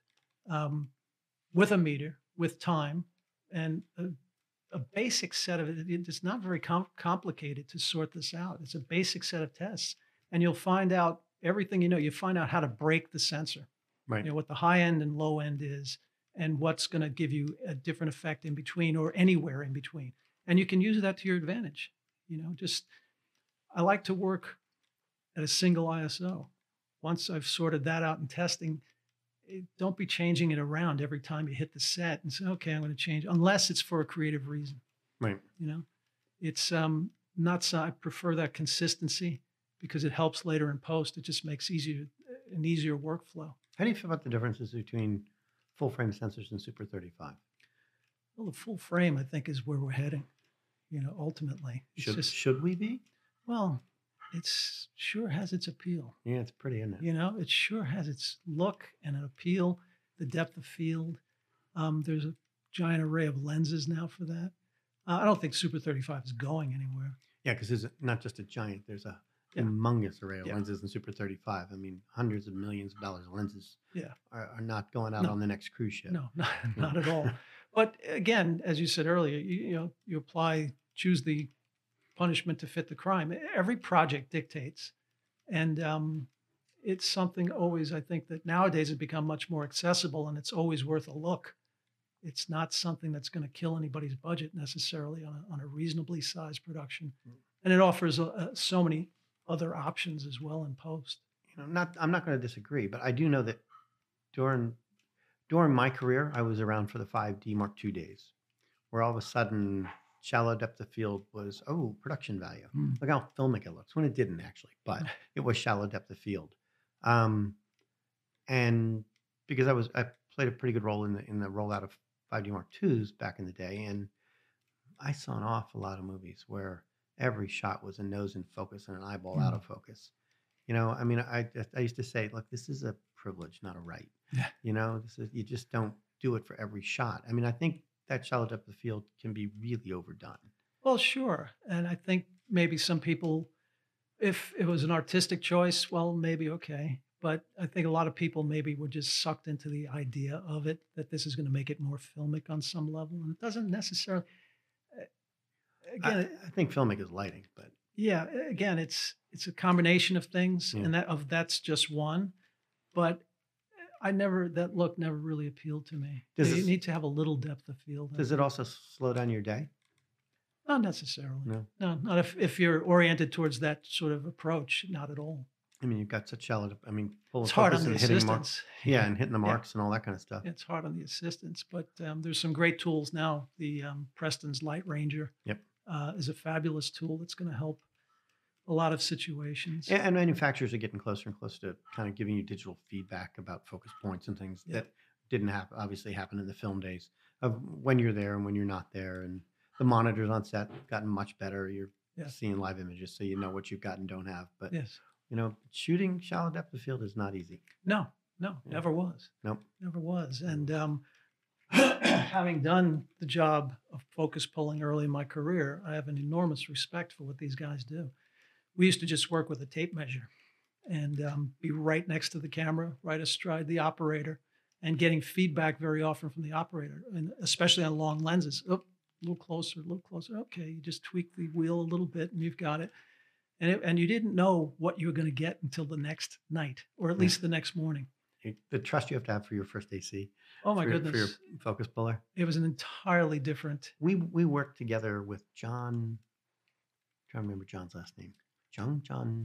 with a meter, with time, and a basic set of it. It's not very complicated to sort this out. It's a basic set of tests, and you'll find out everything. You find out how to break the sensor.
Right.
What the high end and low end is, and what's going to give you a different effect in between or anywhere in between, and you can use that to your advantage. Just I like to work at a single ISO. Once I've sorted that out in testing, don't be changing it around every time you hit the set and say, okay, I'm going to change, unless it's for a creative reason.
Right.
It's not so, I prefer that consistency because it helps later in post. It just makes an easier workflow.
How do you feel about the differences between full frame sensors and Super 35?
Well, the full frame, I think, is where we're heading, ultimately.
Should we be?
Well, it sure has its appeal.
Yeah, it's pretty, isn't it?
It sure has its look and an appeal, the depth of field. There's a giant array of lenses now for that. I don't think Super 35 is going anywhere.
Yeah, because there's not just a giant, there's a humongous array of lenses in Super 35. I mean, hundreds of millions of dollars of lenses are not going out on the next cruise ship.
No, not at all. But again, as you said earlier, you choose the punishment to fit the crime. Every project dictates. And it's something always, I think, that nowadays has become much more accessible, and it's always worth a look. It's not something that's going to kill anybody's budget necessarily on a reasonably sized production. And it offers so many other options as well in post.
I'm not going to disagree, but I do know that during my career, I was around for the 5D Mark II days, where all of a sudden shallow depth of field was, production value. Look how filmic it looks, when it didn't actually, but it was shallow depth of field. And because I played a pretty good role in the rollout of 5D Mark IIs back in the day, and I saw an awful lot of movies where every shot was a nose in focus and an eyeball out of focus. I mean, I used to say, look, this is a privilege, not a right.
Yeah.
You just don't do it for every shot. I mean, I think that shallow depth of field can be really overdone.
Well, sure. And I think maybe some people, if it was an artistic choice, well, maybe okay. But I think a lot of people maybe were just sucked into the idea of it, that this is going to make it more filmic on some level. And it doesn't necessarily, again,
I think filmic is lighting, but
yeah, again, it's a combination of things, and that's just one. But that look never really appealed to me. You need to have a little depth of field.
Does it also slow down your day?
Not necessarily.
No,
not if you're oriented towards that sort of approach. Not at all.
I mean, you've got such shallow. I mean, full
it's
of
hard
focus
on the
and hitting
assistants.
and hitting the marks and all that kind of stuff.
It's hard on the assistants, but there's some great tools now. The Preston's Light Ranger is a fabulous tool that's going to help a lot of situations.
And manufacturers are getting closer and closer to kind of giving you digital feedback about focus points and things that didn't obviously happen in the film days, of when you're there and when you're not there. And the monitors on set have gotten much better. You're seeing live images, so you know what you've got and don't have. But shooting shallow depth of field is not easy.
No, never was.
Nope.
Never was. And having done the job of focus pulling early in my career, I have an enormous respect for what these guys do. We used to just work with a tape measure and be right next to the camera, right astride the operator, and getting feedback very often from the operator, and especially on long lenses. Oh, a little closer, a little closer. Okay, you just tweak the wheel a little bit and you've got it. And you didn't know what you were going to get until the next night, or at least the next morning.
The trust you have to have for your first AC.
Oh my goodness!
For your focus puller.
It was an entirely different.
We worked together with John. I'm trying to remember John's last name. John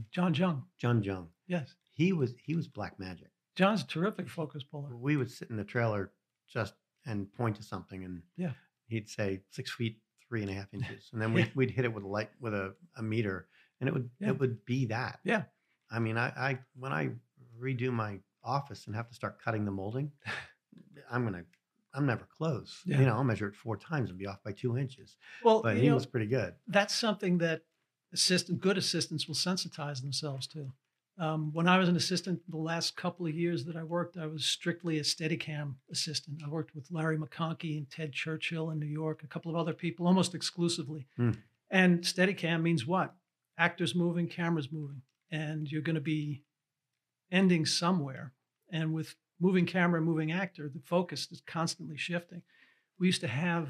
Jung.
Yes.
He was Black Magic.
John's a terrific focus puller.
We would sit in the trailer just and point to something, and
Yeah.
he'd say 6 feet 3.5 inches, and then
Yeah.
we'd hit it with a light with a meter, and
Yeah.
it would be that.
Yeah.
I mean, I when I redo my office and have to start cutting the molding, I'm never close.
Yeah.
You know, I'll measure it 4 times and be off by 2 inches.
Well,
But he was pretty good.
that's something that good assistants will sensitize themselves to. When I was an assistant, the last couple of years that I worked, I was strictly a Steadicam assistant. I worked with Larry McConkey and Ted Churchill in New York, a couple of other people, almost exclusively.
Hmm.
And Steadicam means what? Actors moving, cameras moving, and you're going to be ending somewhere. And with moving camera, moving actor, the focus is constantly shifting. We used to have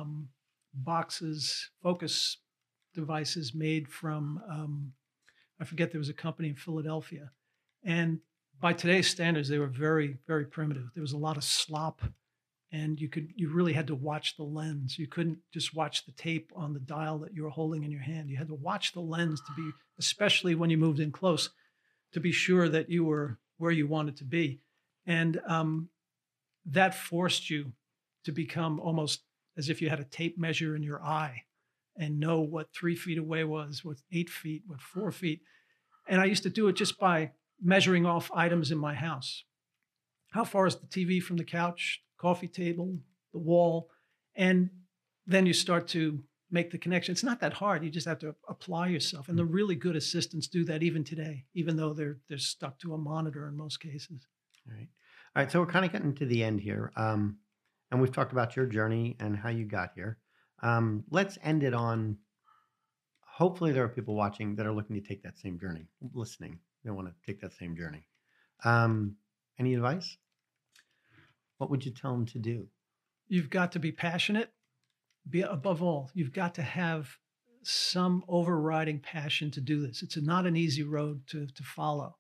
focus devices made from, I forget, there was a company in Philadelphia. And by today's standards, they were very, very primitive. There was a lot of slop, and you really had to watch the lens. You couldn't just watch the tape on the dial that you were holding in your hand. You had to watch the lens to be, especially when you moved in close, to be sure that you were where you wanted to be. And that forced you to become almost as if you had a tape measure in your eye and know what 3 feet away was, what 8 feet, what 4 feet. And I used to do it just by measuring off items in my house. How far is the TV from the couch, coffee table, the wall? And then you start to make the connection. It's not that hard. You just have to apply yourself. And the really good assistants do that even today, even though they're stuck to a monitor in most cases.
All right. All right. So we're kind of getting to the end here. And we've talked about your journey and how you got here. Let's end it on, hopefully there are people watching that are looking to take that same journey, listening. They want to take that same journey. Any advice? What would you tell them to do?
You've got to be passionate. Above all, you've got to have some overriding passion to do this. It's not an easy road to follow.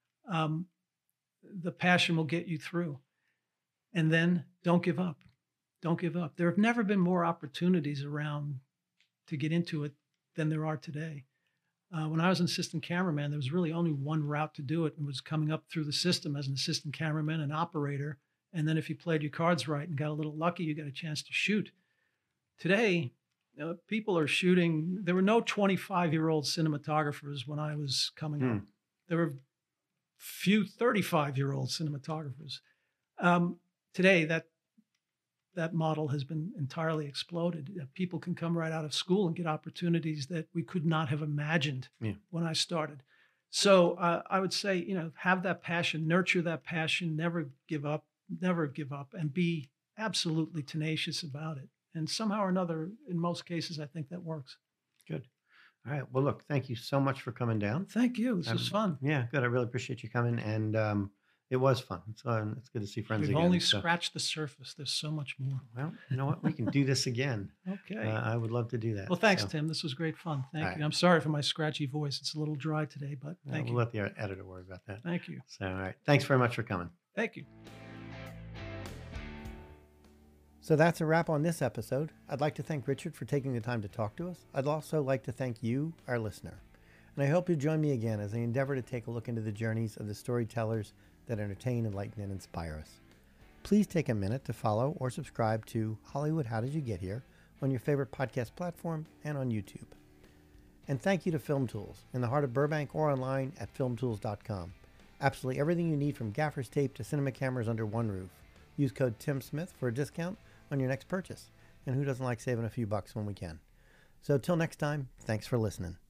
The passion will get you through. And then don't give up. Don't give up. There have never been more opportunities around to get into it than there are today. When I was an assistant cameraman, there was really only one route to do it, and was coming up through the system as an assistant cameraman and operator. And then if you played your cards right and got a little lucky, you got a chance to shoot. Today, people are shooting. There were no 25-year-old cinematographers when I was coming up. There were few 35-year-old cinematographers. Today, that model has been entirely exploded. People can come right out of school and get opportunities that we could not have imagined when I started. So I would say, have that passion, nurture that passion, never give up, and be absolutely tenacious about it. And somehow or another, in most cases, I think that works.
Good. All right. Well, look, thank you so much for coming down.
Thank you. This was fun.
Yeah, good. I really appreciate you coming. And it was fun. It's good to see friends
We've
again.
only scratched the surface. There's so much more.
Well, you know what? We can do this again.
Okay.
I would love to do that.
Well, thanks, Tim. This was great fun. Thank you.
right.
I'm sorry for my scratchy voice. It's a little dry today, but thank
We'll
you.
let the editor worry about that.
Thank you.
So, all right. Thanks very much for coming.
Thank you.
So that's a wrap on this episode. I'd like to thank Richard for taking the time to talk to us. I'd also like to thank you, our listener. And I hope you join me again as I endeavor to take a look into the journeys of the storytellers that entertain, enlighten, and inspire us. Please take a minute to follow or subscribe to Hollywood How Did You Get Here on your favorite podcast platform and on YouTube. And thank you to Film Tools in the heart of Burbank or online at filmtools.com. Absolutely everything you need from gaffer's tape to cinema cameras under one roof. Use code Tim Smith for a discount on your next purchase. And who doesn't like saving a few bucks when we can? So till next time, thanks for listening.